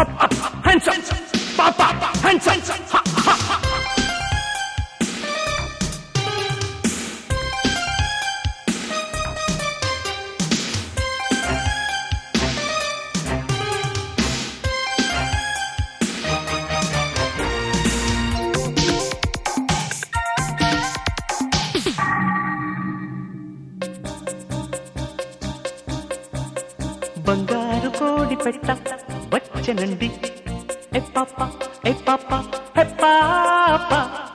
hands up, papa, hands up, ha, ha, ha. బంగారు కోడి పెట్ట వచ్చనండి ఏ పాప ఏ పాప హే పాప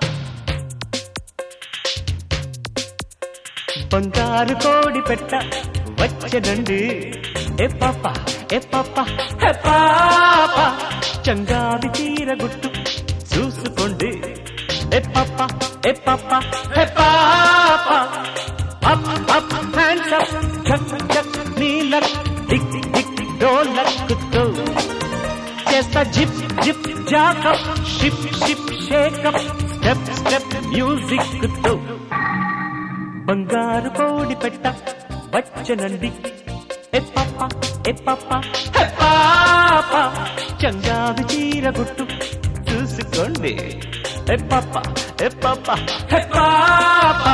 బంగారు కోడి పెట్ట వచ్చనండి ఏ పాప ఏ పాప హే పాప చంగాది చీర గుట్టు చూసుకోండి ఏ పాప ఏ పాప హే పాప అప్ అప్ హ్యాండ్స్ అప్ చక్ చక్ నీల టిక్ టిక్ డోలక్కుతో చేస్తా zip zip jack up ship ship shake up step step music తో బంగారు కోడి పెట్ట వచ్చనండి ఏ పాప ఏ పాప హే పాప చంగావి చీర గుట్టు చూసుకోండి ఏ పాప ఏ పాప హే పాప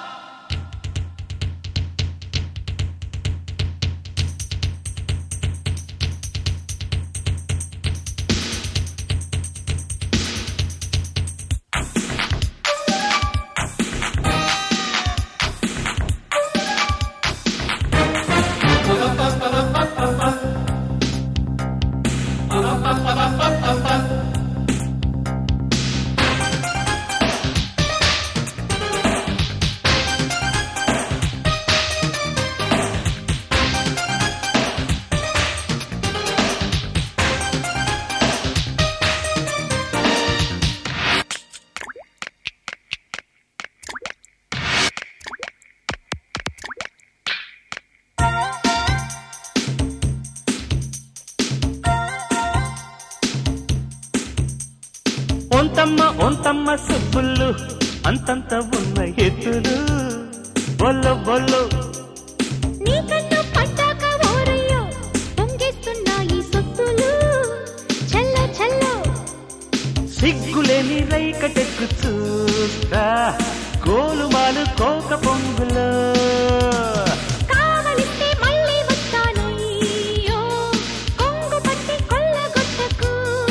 ఒంతమ్మ సుబ్బులు అంతంత ఉన్న ఎత్తులు బొల్లు బొల్లు నీకన్ను పట్టాక ఓరయ్యో పొంగేస్తున్నాయి సొత్తులు చల్ల చల్ల సిగ్గులేని రైకటెక్కు చూస్తా గోలుమాలు కోక పొంగులో కావలిస్తే మళ్ళీ వస్తానయ్యో కొంగు పట్టి కొల్లగొట్టకు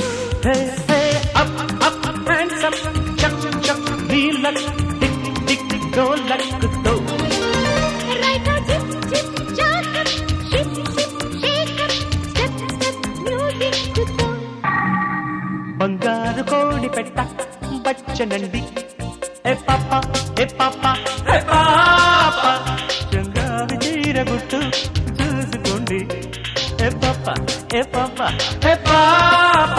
టిక్ టిక్ డోలక్కుతో right zip zip jack up ship ship shake up step step music తో బంగారు కోడి పెట్ట వచ్చనండి ఏ పాప ఏ పాప హే పాప చంగావి చీర గుట్టు చూసుకోండి ఏ పాప ఏ పాప హే పాప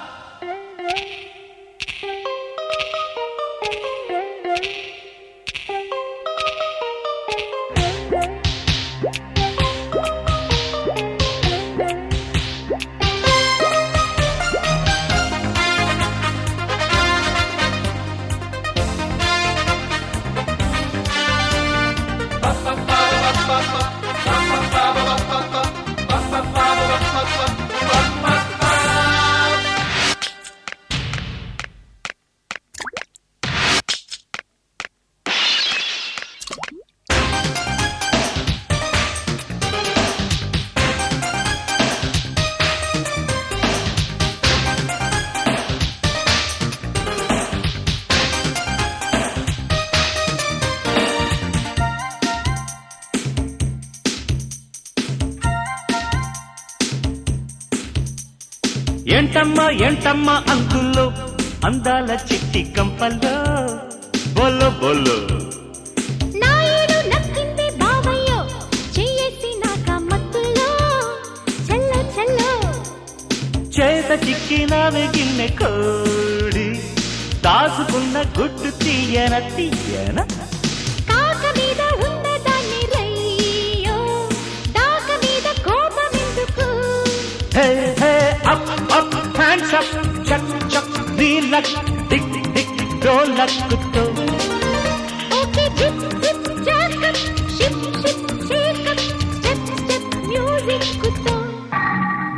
ఏంటమ్మా అంకుల్లో అందాల చిట్టి కంపల్లో బొల్లు బొల్లు నాయుడు నక్కింది బావయ్యో చెయ్యేసి నాక మత్తులో చల్ల చల్ల చేత చిక్కినవి గిన్నె కోడి దాసుకున్న గుడ్డు తీయన తీయన కాక మీద ఉన్న దాన్ని రయ్యో దాక మీద కోపమెందుకు hey hey up up hands up చక్ చక్ నీలక్ టిక్ టిక్ డోలక్కుతో okay zip zip jack up ship ship shake up step step music తో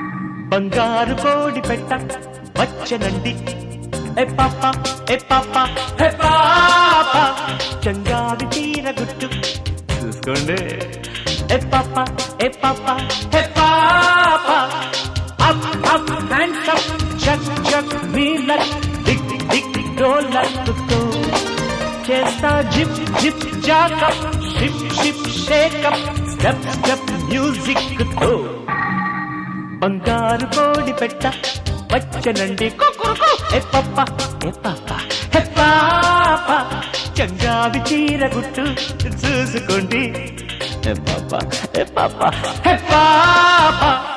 బంగారు కోడి పెట్ట వచ్చనండి ఏ పాప ఏ పాప హే పాప చంగావి తీర గుట్టు చూసుకోండి ఏ పాప ఏ పాప హే పాప అప్ అప్ హ్యాండ్స్ అప్ చక్ చక్ నీలక్ టిక్ టిక్ డోలక్తో చేస్తా zip zip jack up ship ship shake up step step music తో బంగారు కోడి పెట్ట వచ్చనండి ఏ పాప ఏ పాప హే పాప చంగావి చీర గుట్టు చూసుకోండి ఏ పాప ఏ పాప హే పాప